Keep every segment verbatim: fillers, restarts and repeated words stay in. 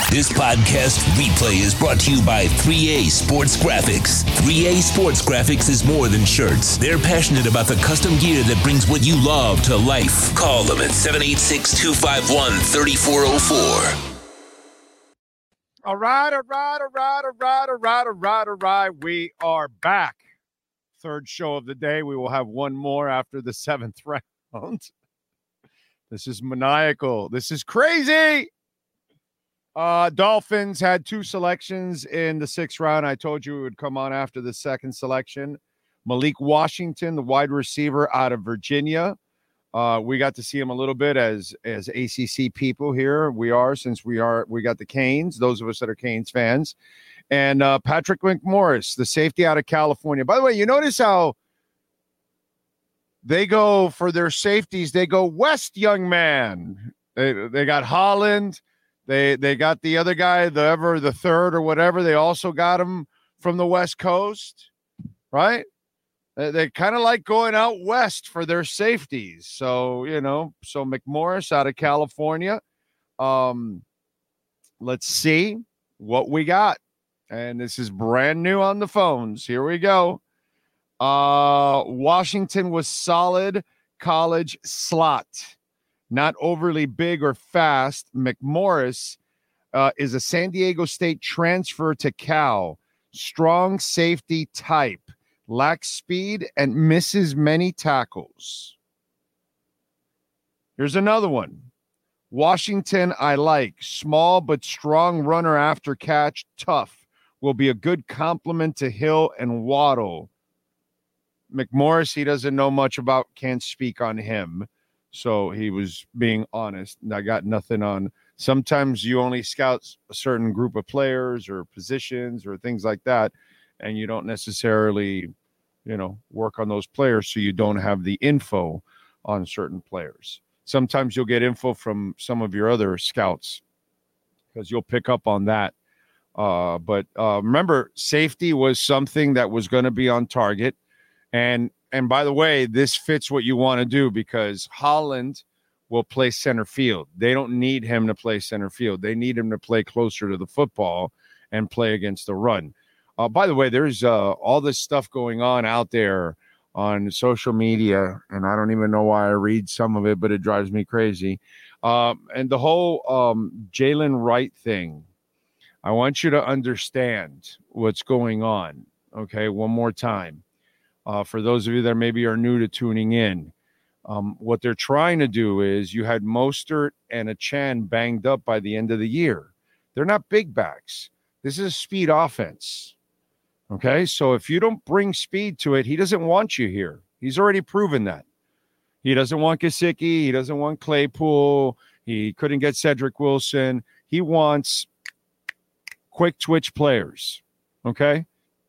This podcast replay is brought to you by three A Sports Graphics. three A Sports Graphics is more than shirts. They're passionate about the custom gear that brings what you love to life. Call them at seven eight six, two five one, three four zero four. All right, all right, all right, all right, all right, all right, all right. We are back. Third show of the day. We will have one more after the seventh round. This is maniacal. This is crazy. Uh, Dolphins had two selections in the sixth round. I told you it would come on after the second selection. Malik Washington, the wide receiver out of Virginia. Uh, we got to see him a little bit as as A C C people here. We are, since we are, we got the Canes, those of us that are Canes fans. And uh, Patrick McMorris, the safety out of California. By the way, you notice how they go for their safeties. They go west, young man. They they got Holland. They they got the other guy, the ever the third or whatever. They also got him from the West Coast, right? They, they kind of like going out west for their safeties. So, you know, so McMorris out of California. Um, let's see what we got. And this is brand new on the phones. Here we go. Uh, Washington was solid college slot. Not overly big or fast. McMorris uh, is a San Diego State transfer to Cal. Strong safety type. Lacks speed and misses many tackles. Here's another one. Washington, I like. Small but strong runner after catch. Tough. Will be a good complement to Hill and Waddle. McMorris, he doesn't know much about, can't speak on him. So he was being honest. I got nothing on. Sometimes you only scout a certain group of players or positions or things like that, and you don't necessarily, you know, work on those players, so you don't have the info on certain players. Sometimes you'll get info from some of your other scouts because you'll pick up on that. Uh, but uh, remember, safety was something that was going to be on target. And and by the way, this fits what you want to do because Holland will play center field. They don't need him to play center field. They need him to play closer to the football and play against the run. Uh, by the way, there's uh, all this stuff going on out there on social media, and I don't even know why I read some of it, but it drives me crazy. Um, and the whole um, Jaylen Wright thing, I want you to understand what's going on, okay, one more time. Uh, for those of you that maybe are new to tuning in, um, what they're trying to do is you had Mostert and Achane banged up by the end of the year. They're not big backs. This is a speed offense. Okay, so if you don't bring speed to it, he doesn't want you here. He's already proven that. He doesn't want Gesicki. He doesn't want Claypool. He couldn't get Cedric Wilson. He wants quick twitch players. Okay,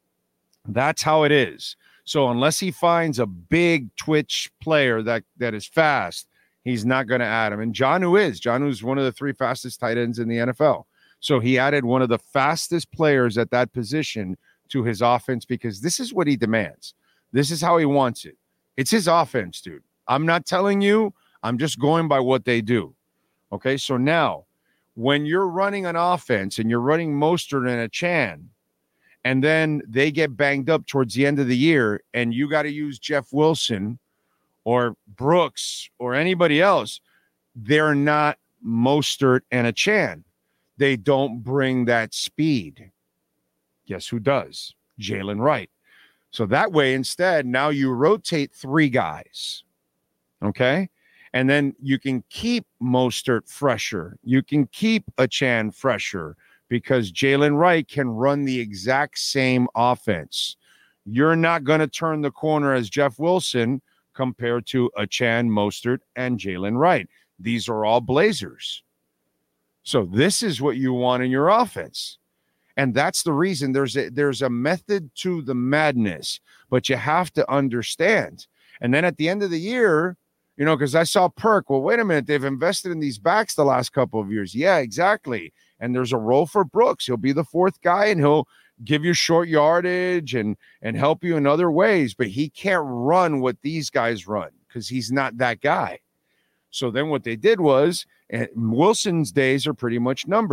that's how it is. So unless he finds a big twitch player that, that is fast, he's not going to add him. And Jonnu is. Jonnu's one of the three fastest tight ends in the N F L. So he added one of the fastest players at that position to his offense because this is what he demands. This is how he wants it. It's his offense, dude. I'm not telling you. I'm just going by what they do. Okay, so now when you're running an offense and you're running Mostert and Achane, and then they get banged up towards the end of the year, and you got to use Jeff Wilson or Brooks or anybody else, they're not Mostert and Achane. They don't bring that speed. Guess who does? Jaylen Wright. So that way, instead, now you rotate three guys, okay? And then you can keep Mostert fresher. You can keep Achane fresher because Jaylen Wright can run the exact same offense. You're not going to turn the corner as Jeff Wilson compared to Achane, Mostert, and Jaylen Wright. These are all Blazers. So this is what you want in your offense. And that's the reason there's a, there's a method to the madness, but you have to understand. And then at the end of the year, you know, because I saw Perk, well, wait a minute, they've invested in these backs the last couple of years. Yeah, exactly. And there's a role for Brooks. He'll be the fourth guy, and he'll give you short yardage and, and help you in other ways. But he can't run what these guys run because he's not that guy. So then what they did was, and Wilson's days are pretty much numbered.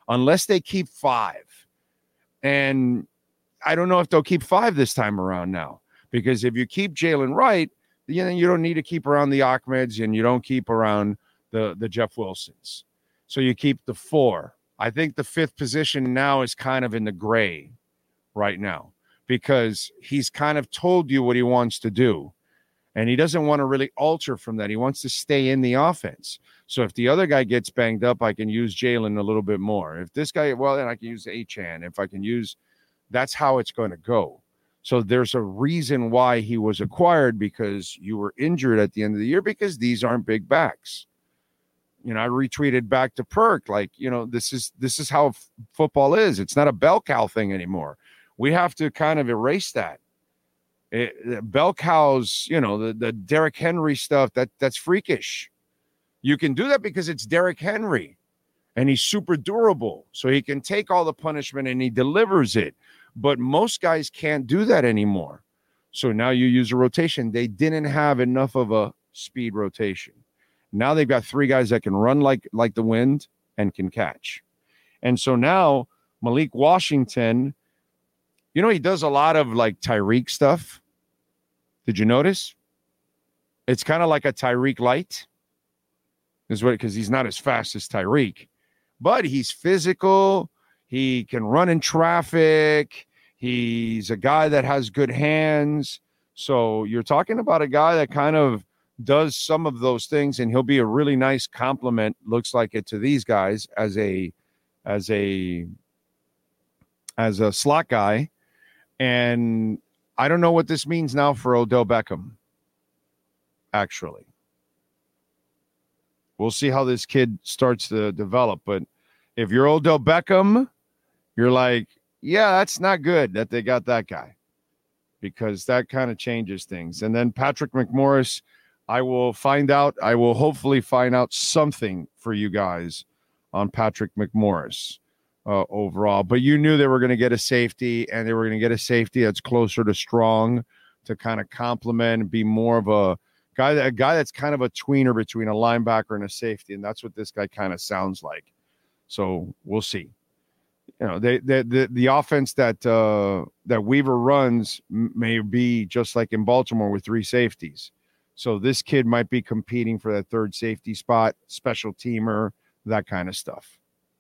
unless they keep five. And I don't know if they'll keep five this time around now, because if you keep Jalen Wright, then you don't need to keep around the Ahmeds and you don't keep around the, the Jeff Wilsons. So you keep the four. I think the fifth position now is kind of in the gray right now because he's kind of told you what he wants to do. And he doesn't want to really alter from that. He wants to stay in the offense. So if the other guy gets banged up, I can use Jalen a little bit more. If this guy, well, then I can use Achane. If I can use, that's how it's going to go. So there's a reason why he was acquired, because you were injured at the end of the year, because these aren't big backs. You know, I retweeted back to Perk, like, you know, this is this is how f- football is. It's not a bell cow thing anymore. We have to kind of erase that. It, bell cows, you know, the, the Derrick Henry stuff, that that's freakish. You can do that because it's Derrick Henry and he's super durable. So he can take all the punishment and he delivers it. But most guys can't do that anymore. So now you use a rotation. They didn't have enough of a speed rotation. Now they've got three guys that can run like, like the wind and can catch. And so now Malik Washington, you know, he does a lot of like Tyreek stuff. Did you notice? It's kind of like a Tyreek light. Is what, because he's not as fast as Tyreek, but he's physical. He can run in traffic. He's a guy that has good hands. So you're talking about a guy that kind of does some of those things, and he'll be a really nice complement, looks like it, to these guys as a as a as a slot guy. And I don't know what this means now for Odell Beckham, actually. We'll see how this kid starts to develop. But if you're Odell Beckham, you're like, yeah, that's not good that they got that guy, because that kind of changes things. And then Patrick McMorris, I will find out. I will hopefully find out something for you guys on Patrick McMorris uh, overall. But you knew they were going to get a safety, and they were going to get a safety that's closer to Strong to kind of complement and be more of a guy, a guy that's kind of a tweener between a linebacker and a safety. And that's what this guy kind of sounds like. So we'll see. You know, they, they, the the offense that uh, that Weaver runs may be just like in Baltimore with three safeties. So this kid might be competing for that third safety spot, special teamer, that kind of stuff.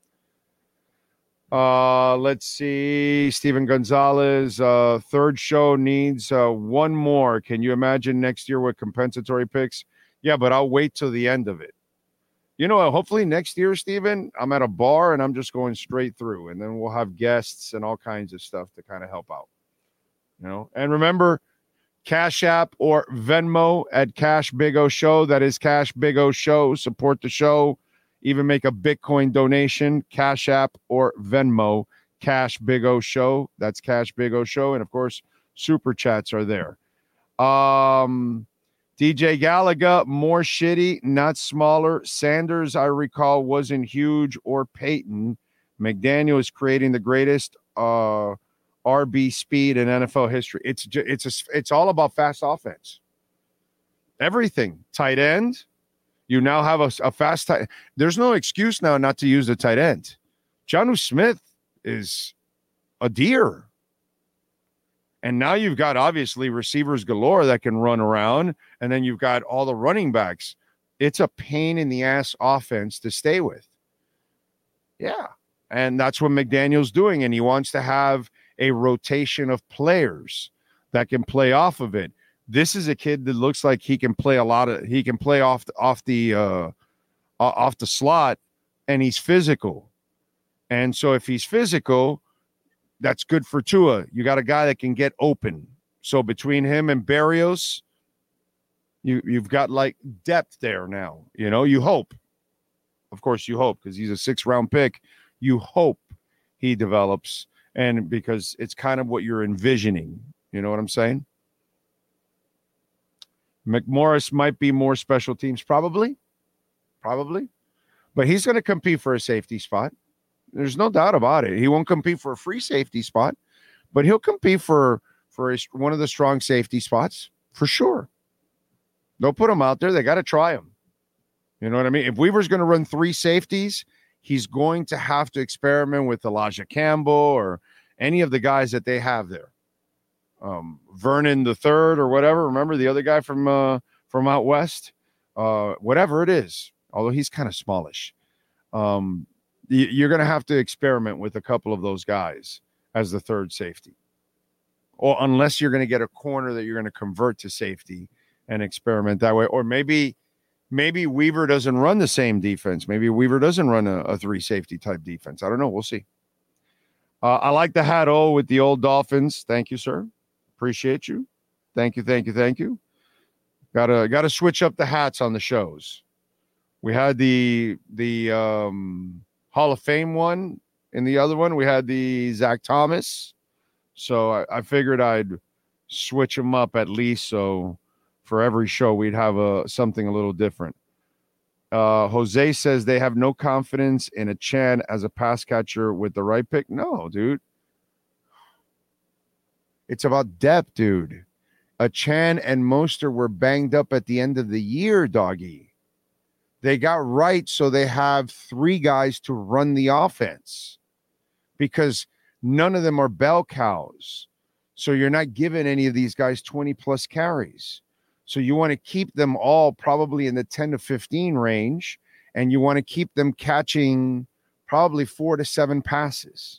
Uh, let's see. Steven Gonzalez, uh, third show needs uh, one more. Can you imagine next year with compensatory picks? Yeah, but I'll wait till the end of it. You know, hopefully next year, Steven, I'm at a bar and I'm just going straight through, and then we'll have guests and all kinds of stuff to kind of help out. You know, and remember, Cash App or Venmo at Cash Big O Show. That is Cash Big O Show. Support the show. Even make a Bitcoin donation. Cash App or Venmo. Cash Big O Show. That's Cash Big O Show. And, of course, Super Chats are there. Um, D J Gallagher, more shitty, not smaller. Sanders, I recall, wasn't huge, or Peyton. McDaniel is creating the greatest uh, R B speed in N F L history. It's it's a, it's all about fast offense. Everything. Tight end. You now have a, a fast tight. There's no excuse now not to use the tight end. Jonnu Smith is a deer. And now you've got, obviously, receivers galore that can run around, and then you've got all the running backs. It's a pain in the ass offense to stay with. Yeah. And that's what McDaniel's doing, and he wants to have a rotation of players that can play off of it. This is a kid that looks like he can play a lot of, he can play off, off the, uh, off the slot, and he's physical. And so if he's physical, that's good for Tua. You got a guy that can get open. So between him and Berrios, you, you've got like depth there now. You know, you hope. Of course, you hope, because he's a six-round pick. You hope he develops, and because it's kind of what you're envisioning. You know what I'm saying? McMorris might be more special teams, probably. Probably. But he's going to compete for a safety spot. There's no doubt about it. He won't compete for a free safety spot, but he'll compete for, for a, one of the strong safety spots for sure. They'll put him out there. They got to try him. You know what I mean? If Weaver's going to run three safeties, he's going to have to experiment with Elijah Campbell or any of the guys that they have there. Um, Vernon the third or whatever. Remember the other guy from uh, from out west? Uh, whatever it is, although he's kind of smallish. Um, y- you're going to have to experiment with a couple of those guys as the third safety. Or unless you're going to get a corner that you're going to convert to safety and experiment that way. Or maybe maybe Weaver doesn't run the same defense. Maybe Weaver doesn't run a, a three safety type defense. I don't know. We'll see. Uh, I like the hat O with the old Dolphins. Thank you, sir. Appreciate you. Thank you, thank you, thank you. Gotta gotta switch up the hats on the shows. We had the the um, Hall of Fame one. In the other one, we had the Zach Thomas. So I, I figured I'd switch them up at least. So for every show, we'd have a something a little different. Uh, Jose says they have no confidence in Achane as a pass catcher with the right pick. No, dude. It's about depth, dude. Achane and Mostert were banged up at the end of the year, doggy. They got right, so they have three guys to run the offense because none of them are bell cows. So you're not giving any of these guys twenty plus carries. So you want to keep them all probably in the ten to fifteen range, and you want to keep them catching probably four to seven passes.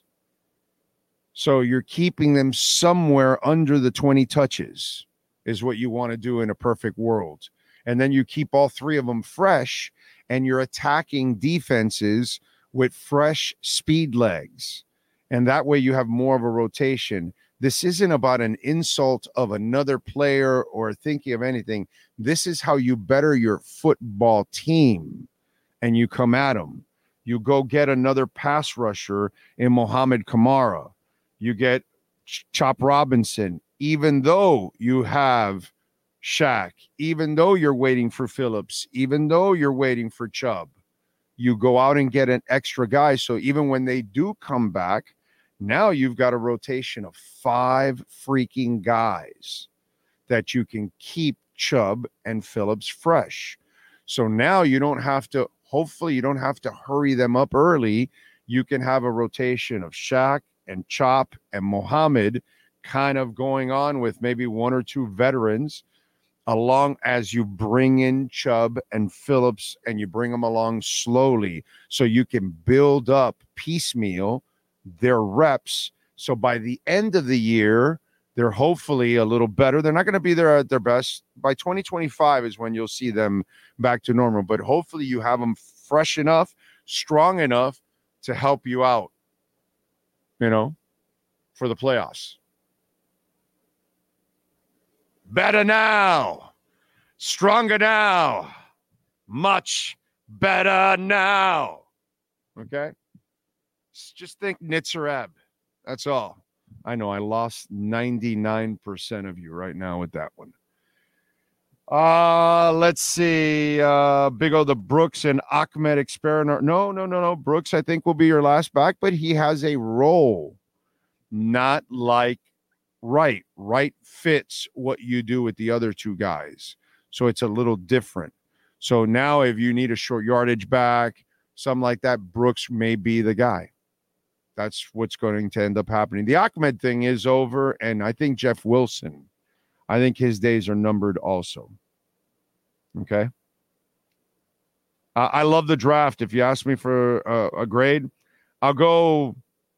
So you're keeping them somewhere under the twenty touches is what you want to do in a perfect world. And then you keep all three of them fresh, and you're attacking defenses with fresh speed legs. And that way you have more of a rotation. This isn't about an insult of another player or thinking of anything. This is how you better your football team, and you come at them. You go get another pass rusher in Mohamed Kamara. You get Chop Robinson, even though you have Shaq, even though you're waiting for Phillips, even though you're waiting for Chubb. You go out and get an extra guy. So even when they do come back, now you've got a rotation of five freaking guys that you can keep Chubb and Phillips fresh. So now you don't have to, hopefully you don't have to hurry them up early. You can have a rotation of Shaq and Chop and Mohammed kind of going on with maybe one or two veterans along as you bring in Chubb and Phillips, and you bring them along slowly so you can build up piecemeal their reps. So by the end of the year, they're hopefully a little better. They're not going to be there at their best. By twenty twenty-five is when you'll see them back to normal. But hopefully you have them fresh enough, strong enough to help you out, you know, for the playoffs. Better now. Stronger now. Much better now. Okay? Just think Nitzareb. That's all. I know I lost ninety-nine percent of you right now with that one. Uh, let's see. Uh, Big O, the Brooks and Ahmed experiment. No, no, no, no. Brooks, I think, will be your last back, but he has a role. Not like Wright. Wright fits what you do with the other two guys. So it's a little different. So now if you need a short yardage back, something like that, Brooks may be the guy. That's what's going to end up happening. The Ahmed thing is over, and I think Jeff Wilson, I think his days are numbered also. Okay? Uh, I love the draft. If you ask me for a, a grade, I'll go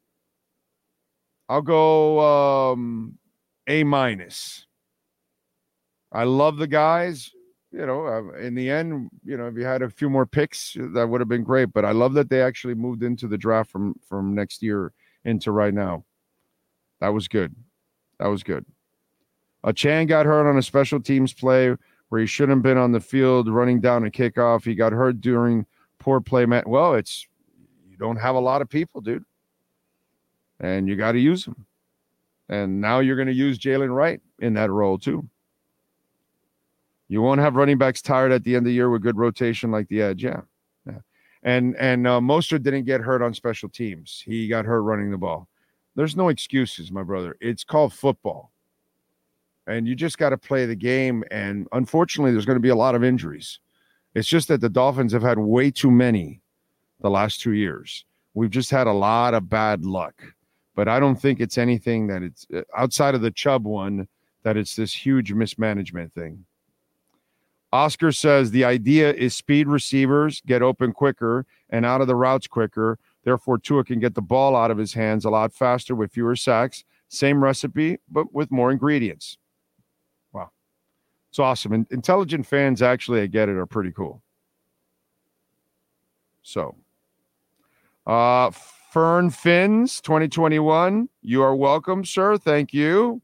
I'll go um, A minus. I love the guys. You know, uh, in the end, you know, if you had a few more picks, that would have been great. But I love that they actually moved into the draft from from next year into right now. That was good. That was good. Uh, Chan got hurt on a special teams play where he shouldn't have been on the field running down a kickoff. He got hurt during poor play. Man, well, it's you don't have a lot of people, dude. And you got to use them. And now you're going to use Jalen Wright in that role too. You won't have running backs tired at the end of the year with good rotation like the edge. Yeah. yeah. And and uh, Mostert didn't get hurt on special teams. He got hurt running the ball. There's no excuses, my brother. It's called football. And you just got to play the game. And unfortunately, there's going to be a lot of injuries. It's just that the Dolphins have had way too many the last two years. We've just had a lot of bad luck, but I don't think it's anything that it's outside of the Chubb one, that it's this huge mismanagement thing. Oscar says the idea is speed receivers get open quicker and out of the routes quicker. Therefore, Tua can get the ball out of his hands a lot faster with fewer sacks. Same recipe, but with more ingredients. Wow. It's awesome. And intelligent fans, actually, I get it, are pretty cool. So, uh, Fern Fins, twenty twenty-one. You are welcome, sir. Thank you.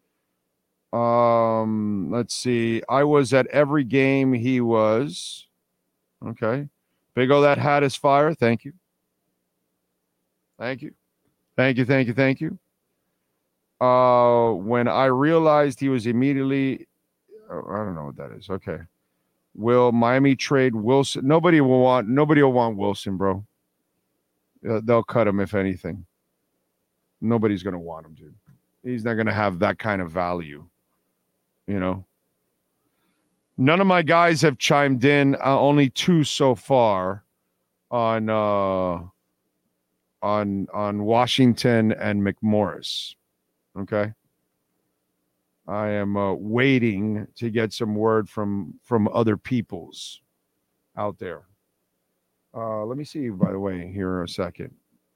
Um, let's see. I was at every game he was. Okay. Big O, that hat is fire. Thank you. Thank you. Thank you. Thank you. Thank you. Uh, when I realized he was immediately, oh, I don't know what that is. Okay. Will Miami trade Wilson? Nobody will want, nobody will want Wilson, bro. Uh, they'll cut him if anything. Nobody's going to want him, dude. He's not going to have that kind of value. You know, none of my guys have chimed in. Uh, only two so far on uh, on on Washington and McMorris. Okay, I am uh, waiting to get some word from from other peoples out there. Uh, let me see. By the way, here a second.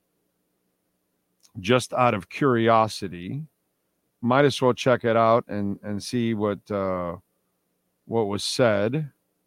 Just out of curiosity. Might as well check it out and, and see what uh, what was said.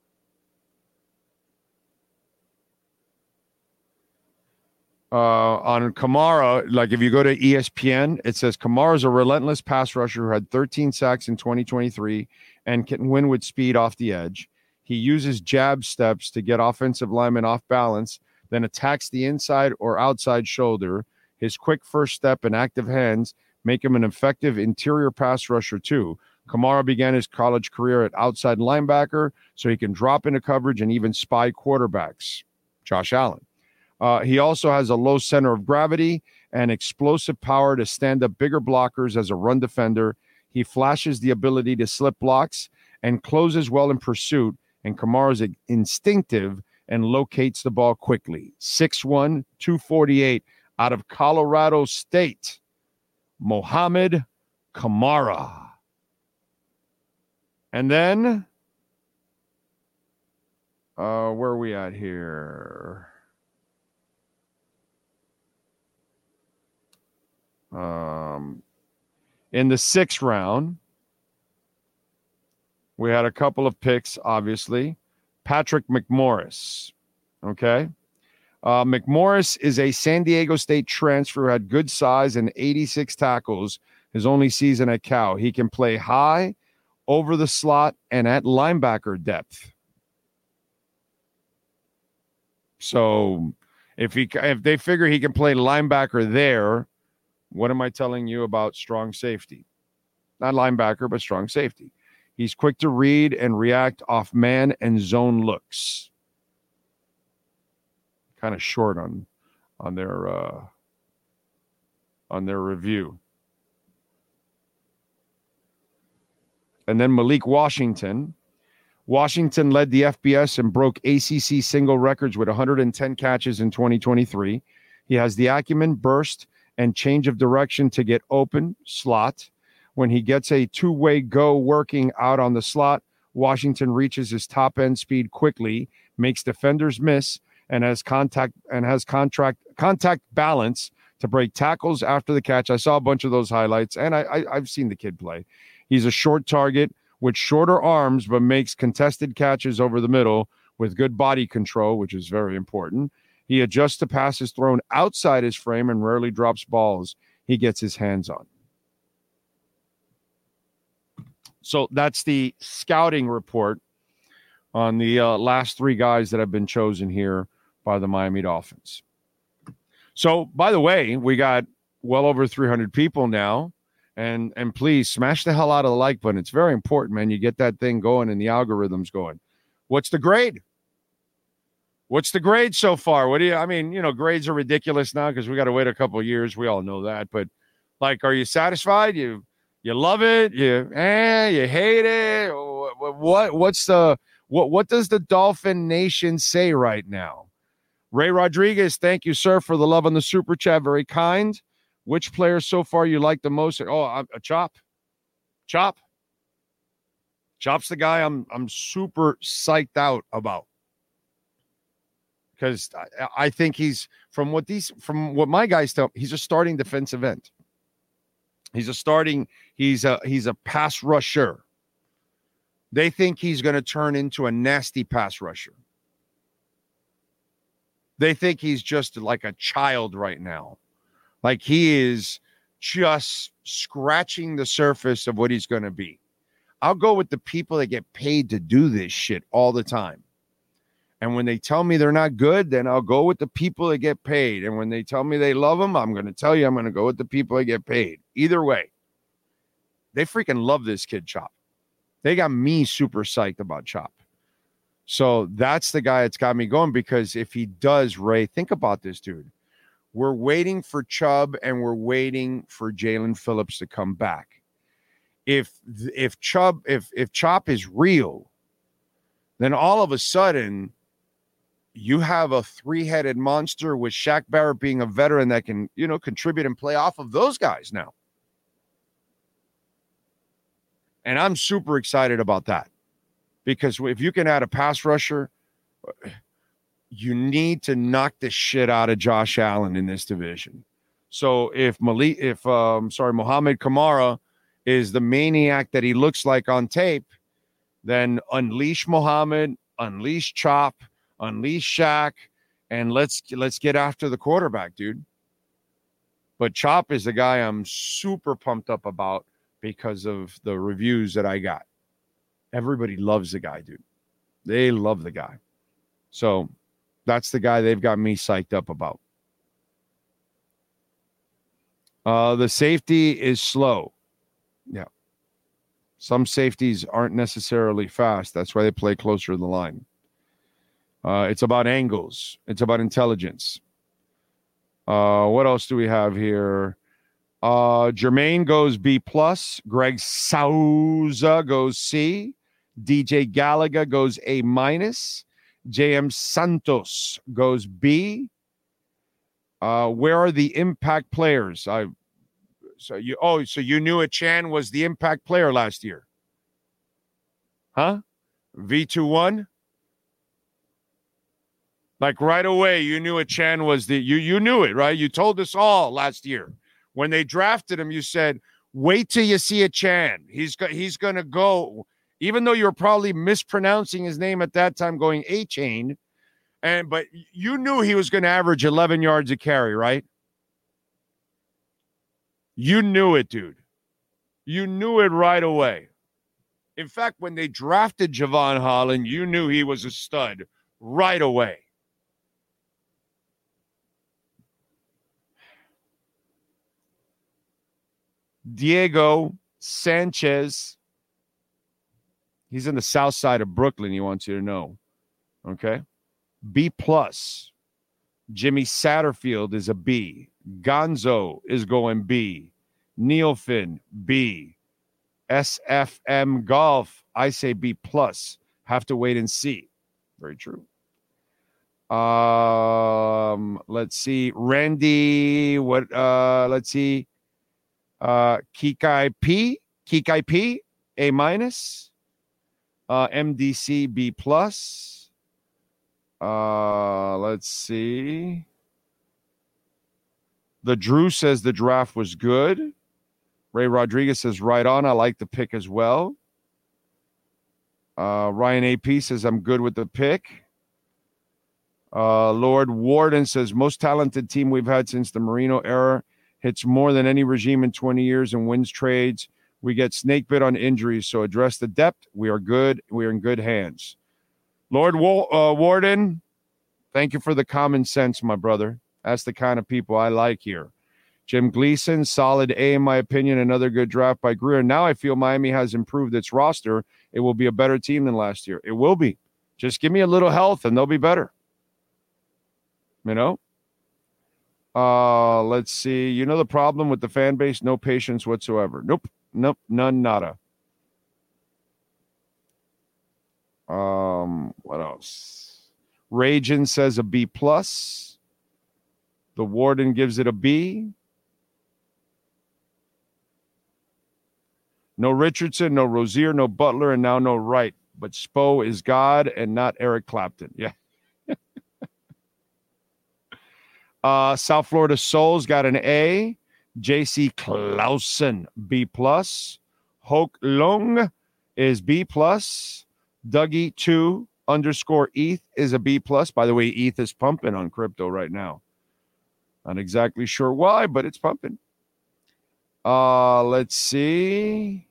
Uh, on Kamara, like if you go to E S P N, it says Kamara's a relentless pass rusher who had thirteen sacks in twenty twenty-three and can win with speed off the edge. He uses jab steps to get offensive linemen off balance, then attacks the inside or outside shoulder. His quick first step and active hands make him an effective interior pass rusher too. Kamara began his college career at outside linebacker, so he can drop into coverage and even spy quarterbacks. Josh Allen. Uh, he also has a low center of gravity and explosive power to stand up bigger blockers as a run defender. He flashes the ability to slip blocks and closes well in pursuit, and Kamara's instinctive and locates the ball quickly. six one, two forty-eight out of Colorado State. Mohamed Kamara. And then, uh, where are we at here? Um, in the sixth round, we had a couple of picks, obviously. Patrick McMorris, okay? Uh, McMorris is a San Diego State transfer who had good size and eighty-six tackles his only season at Cal. He can play high, over the slot, and at linebacker depth. So if he if they figure he can play linebacker there, what am I telling you about strong safety? Not linebacker, but strong safety. He's quick to read and react off man and zone looks. Kind of short on on their uh, on their review. And then Malik Washington. Washington led the F B S and broke A C C single records with one hundred ten catches in twenty twenty-three. He has the acumen, burst, and change of direction to get open slot. When he gets a two-way go working out on the slot, Washington reaches his top end speed quickly, makes defenders miss, and has contact and has contract contact balance to break tackles after the catch. I saw a bunch of those highlights, and I, I I've seen the kid play. He's a short target with shorter arms, but makes contested catches over the middle with good body control, which is very important. He adjusts to passes thrown outside his frame and rarely drops balls he gets his hands on. So that's the scouting report on the uh, last three guys that have been chosen here by the Miami Dolphins. So, by the way, we got well over three hundred people now. And and please smash the hell out of the like button. It's very important, man. You get that thing going and the algorithm's going. What's the grade? What's the grade so far? What do you, I mean, you know, grades are ridiculous now because we got to wait a couple of years. We all know that. But, like, are you satisfied? You you love it? You eh? You hate it? What, what what's the what what does the Dolphin Nation say right now? Ray Rodriguez, thank you, sir, for the love on the super chat. Very kind. Which player so far you like the most? Oh, I'm a Chop. Chop. Chop's the guy I'm I'm super psyched out about. Because I, I think he's from what these from what my guys tell, he's a starting defensive end. He's a starting, he's a he's a pass rusher. They think he's going to turn into a nasty pass rusher. They think he's just like a child right now. Like he is just scratching the surface of what he's going to be. I'll go with the people that get paid to do this shit all the time. And when they tell me they're not good, then I'll go with the people that get paid. And when they tell me they love them, I'm going to tell you I'm going to go with the people that get paid. Either way, they freaking love this kid, Chop. They got me super psyched about Chop. So that's the guy that's got me going, because if he does, Ray, think about this, dude. We're waiting for Chubb and we're waiting for Jalen Phillips to come back. If if Chubb, if if Chop is real, then all of a sudden you have a three-headed monster with Shaq Barrett being a veteran that can, you know, contribute and play off of those guys now. And I'm super excited about that, because if you can add a pass rusher, you need to knock the shit out of Josh Allen in this division. So if Malik, if um, sorry, Mohamed Kamara is the maniac that he looks like on tape, then unleash Mohamed, unleash Chop, unleash Shaq, and let's let's get after the quarterback, dude. But Chop is the guy I'm super pumped up about because of the reviews that I got. Everybody loves the guy, dude. They love the guy. So that's the guy they've got me psyched up about. Uh, the safety is slow. Yeah. Some safeties aren't necessarily fast. That's why they play closer to the line. Uh, it's about angles. It's about intelligence. Uh, what else do we have here? Uh, Jermaine goes B plus. Greg Souza goes C. D J Gallagher goes A minus. J M Santos goes B. Uh, where are the impact players? I so you oh so you knew Achane was the impact player last year, huh? V two one. Like right away, you knew Achane was the you you knew it, right? You told us all last year. When they drafted him, you said, wait till you see Achane. He's, go- he's going to go, even though you were probably mispronouncing his name at that time, going A-Chain, and but you knew he was going to average eleven yards a carry, right? You knew it, dude. You knew it right away. In fact, when they drafted Javon Holland, you knew he was a stud right away. Diego Sanchez. He's in the south side of Brooklyn, he wants you to know. Okay. B plus. Jimmy Satterfield is a B. Gonzo is going B. Neil Finn, B. S F M Golf, I say B plus. Have to wait and see. Very true. Um, let's see. Randy, what uh let's see. Uh, Kikai P, Kikai P, A minus. Uh, M D C B plus. Uh, let's see. The Drew says the draft was good. Ray Rodriguez says right on. I like the pick as well. Uh, Ryan A P says I'm good with the pick. Uh, Lord Warden says most talented team we've had since the Marino era. Hits more than any regime in twenty years and wins trades. We get snake bit on injuries, so address the depth. We are good. We are in good hands. Lord Wa- uh, Warden, thank you for the common sense, my brother. That's the kind of people I like here. Jim Gleason, solid A in my opinion. Another good draft by Greer. Now I feel Miami has improved its roster. It will be a better team than last year. It will be. Just give me a little health and they'll be better. You know? Uh, let's see. You know the problem with the fan base? No patience whatsoever. Nope. Nope. None. Nada. Um, what else? Ragin says a B plus. The Warden gives it a B. No Richardson, no Rozier, no Butler, and now no Wright. But Spo is God and not Eric Clapton. Yeah. uh, South Florida Souls got an A. J C Clausen, B plus. Hoke Long is B plus. Dougie two underscore E T H is a B plus. By the way, E T H is pumping on crypto right now. Not exactly sure why, but it's pumping. Uh, let's see.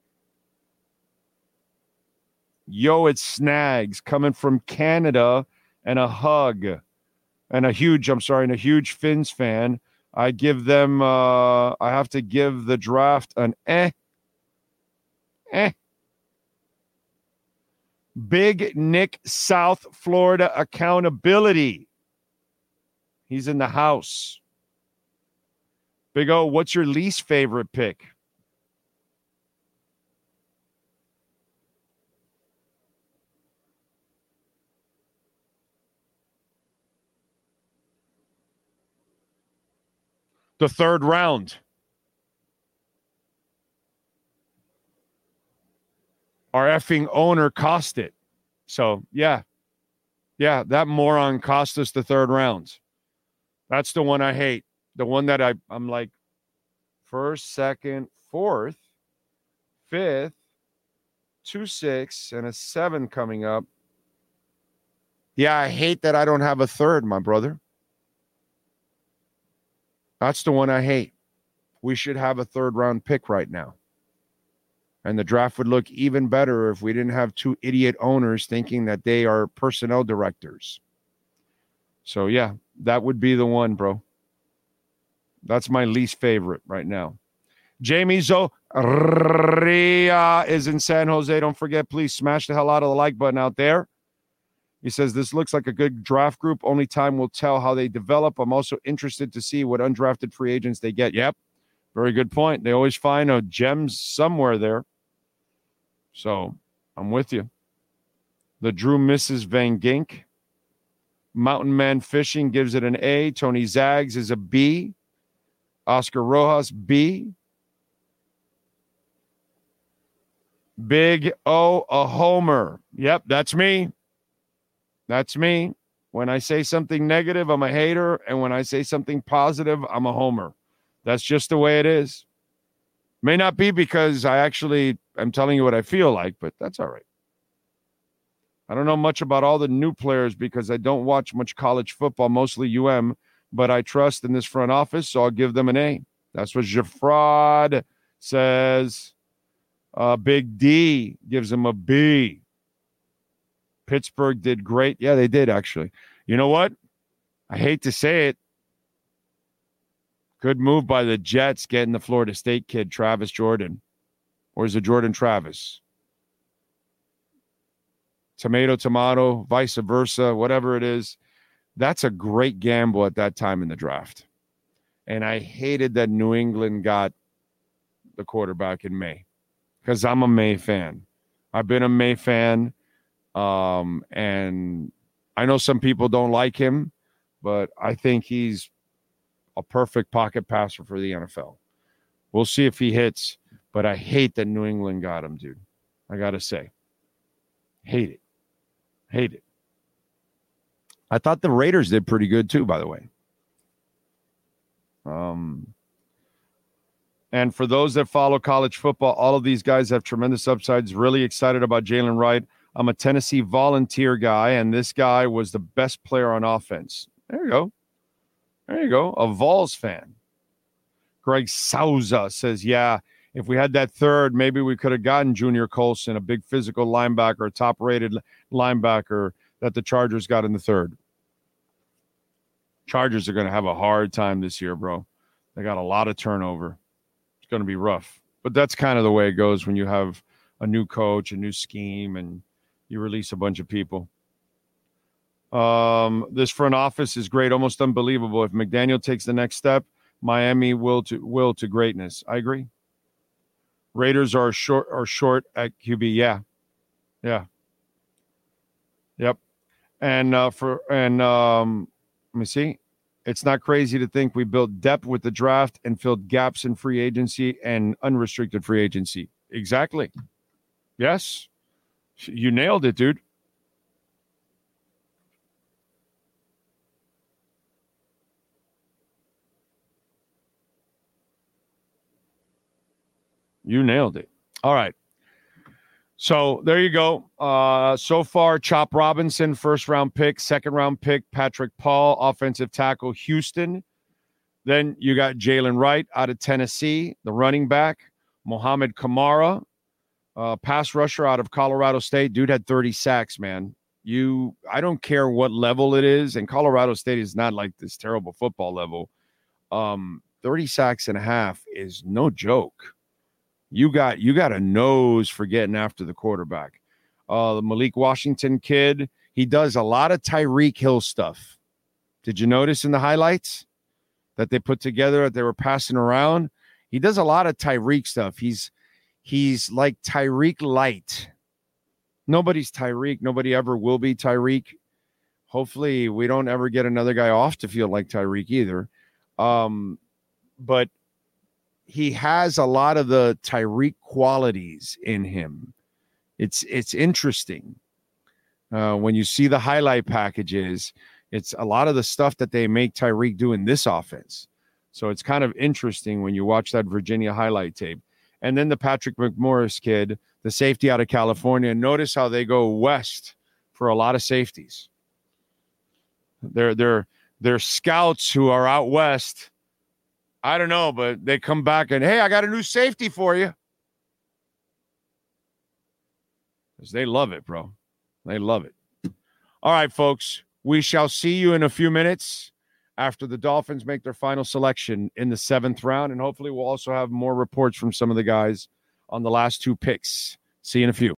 Yo, it's Snags coming from Canada, and a hug and a huge, I'm sorry, and a huge Finns fan. I give them, uh, I have to give the draft an eh. Eh. Big Nick, South Florida accountability. He's in the house. Big O, what's your least favorite pick? The third round. Our effing owner cost it. So, yeah. Yeah, that moron cost us the third round. That's the one I hate. The one that I, I'm like, first, second, fourth, fifth, two, six, and a seven coming up. Yeah, I hate that I don't have a third, my brother. That's the one I hate. We should have a third round pick right now. And the draft would look even better if we didn't have two idiot owners thinking that they are personnel directors. So, yeah, that would be the one, bro. That's my least favorite right now. Jamie Zoria is in San Jose. Don't forget, please smash the hell out of the like button out there. He says, this looks like a good draft group. Only time will tell how they develop. I'm also interested to see what undrafted free agents they get. Yep. Very good point. They always find a gems somewhere there. So I'm with you. The Drew misses Van Gink. Mountain Man Fishing gives it an A. Tony Zags is a B. Oscar Rojas, B. Big O, a homer. Yep, that's me. That's me. When I say something negative, I'm a hater. And when I say something positive, I'm a homer. That's just the way it is. May not be because I actually am telling you what I feel like, but that's all right. I don't know much about all the new players because I don't watch much college football, mostly U M, but I trust in this front office, so I'll give them an A. That's what Jafrod says. Uh, Big D gives him a B. Pittsburgh did great. Yeah, they did, actually. You know what? I hate to say it. Good move by the Jets getting the Florida State kid, Travis Jordan. Or is it Jordan Travis? Tomato, tomato, vice versa, whatever it is. That's a great gamble at that time in the draft. And I hated that New England got the quarterback in May because I'm a May fan. I've been a May fan. Um, and I know some people don't like him, but I think he's a perfect pocket passer for the N F L. We'll see if he hits, but I hate that New England got him, dude. I got to say. Hate it. Hate it. I thought the Raiders did pretty good too, by the way. Um, and for those that follow college football, all of these guys have tremendous upsides. Really excited about Jalen Wright. I'm a Tennessee Volunteer guy, and this guy was the best player on offense. There you go. There you go. A Vols fan. Greg Souza says, yeah, if we had that third, maybe we could have gotten Junior Colson, a big physical linebacker, a top-rated linebacker that the Chargers got in the third. Chargers are going to have a hard time this year, bro. They got a lot of turnover. It's going to be rough. But that's kind of the way it goes when you have a new coach, a new scheme, and you release a bunch of people. Um, this front office is great, almost unbelievable. If McDaniel takes the next step, Miami will to will to greatness. I agree. Raiders are short are short at Q B. Yeah. Yeah. Yep. And uh, for and um, let me see. It's not crazy to think we built depth with the draft and filled gaps in free agency and unrestricted free agency. Exactly. Yes. You nailed it, dude. You nailed it. All right. So there you go. Uh, so far, Chop Robinson, first round pick, second round pick, Patrick Paul, offensive tackle, Houston. Then you got Jalen Wright out of Tennessee, the running back, Mohamed Kamara, uh, pass rusher out of Colorado State. Dude had thirty sacks, man. You, I don't care what level it is, and Colorado State is not like this terrible football level. Um, thirty sacks and a half is no joke. You got you got a nose for getting after the quarterback. Uh, the Malik Washington kid, he does a lot of Tyreek Hill stuff. Did you notice in the highlights that they put together that they were passing around? He does a lot of Tyreek stuff. He's he's like Tyreek light. Nobody's Tyreek. Nobody ever will be Tyreek. Hopefully, we don't ever get another guy off to feel like Tyreek either. Um, but he has a lot of the Tyreek qualities in him. It's it's interesting. Uh, when you see the highlight packages, it's a lot of the stuff that they make Tyreek do in this offense. So it's kind of interesting when you watch that Virginia highlight tape. And then the Patrick McMorris kid, the safety out of California. Notice how they go west for a lot of safeties. They're, they're, they're scouts who are out west. I don't know, but they come back and, hey, I got a new safety for you. Because they love it, bro. They love it. All right, folks. We shall see you in a few minutes after the Dolphins make their final selection in the seventh round. And hopefully we'll also have more reports from some of the guys on the last two picks. See you in a few.